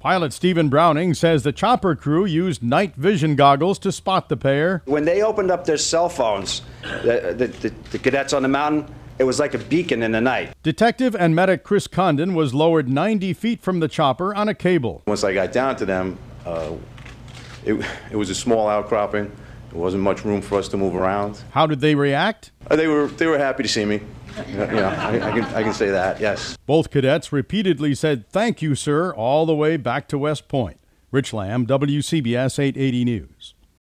Pilot Stephen Browning says the chopper crew used night vision goggles to spot the pair. When they opened up their cell phones, the cadets on the mountain, it was like a beacon in the night. Detective and medic Chris Condon was lowered 90 feet from the chopper on a cable. Once I got down to them, it was a small outcropping. There wasn't much room for us to move around. How did they react? They were happy to see me. I can say that, yes. Both cadets repeatedly said, "Thank you, sir," all the way back to West Point. Rich Lamb, WCBS 880 News.